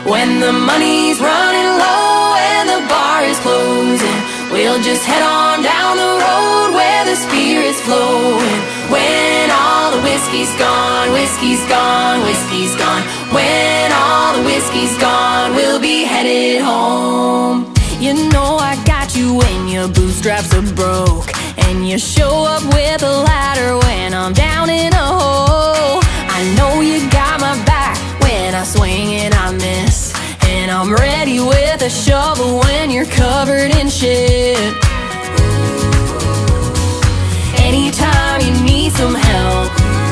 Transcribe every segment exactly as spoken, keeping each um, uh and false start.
When the money's running low and the bar is closing, we'll just head on down the road where the spirit's flowing. When all the whiskey's gone, whiskey's gone, whiskey's gone. When all the whiskey's gone, we'll be headed home. You know I got you when your bootstraps are broke, and you show up with a ladder when I'm down in a hole. I know you got my back when I swing and I miss, and I'm ready with a shovel when you're covered in shit. Anytime you need some help,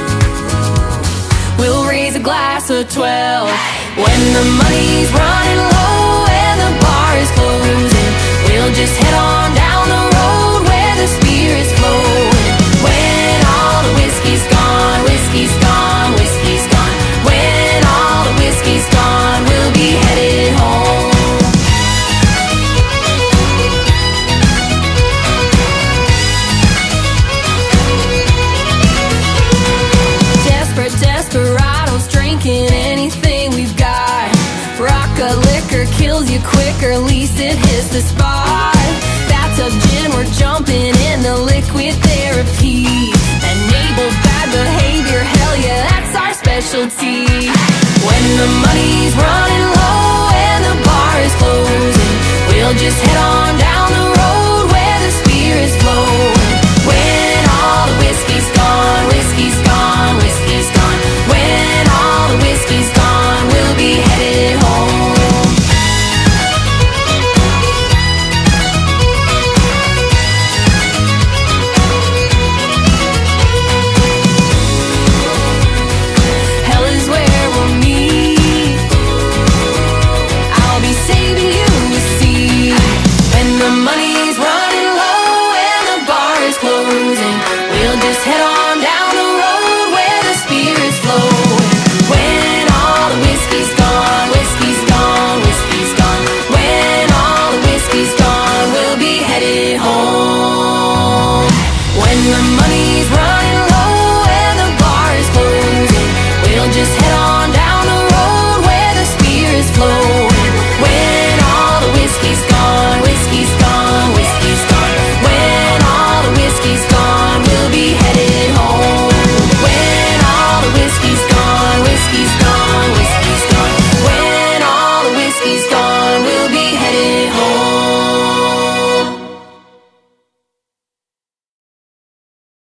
we'll raise a glass of twelve. When the money's running low and the bar is closing, we'll just head on down the road where the spirit's flowing. When all the whiskey's gone, whiskey's gone, whiskey's gone. When all the whiskey's gone, we'll be headed home. Desperate desperados drinking anything we've got. Rocka liquor kills you quicker, least it hits the spot. Bathtub gin, we're jumping in the liquid therapy. Enable bad behavior, hell yeah, that's our specialty. When the money's running low and the bar is closing, we'll just head on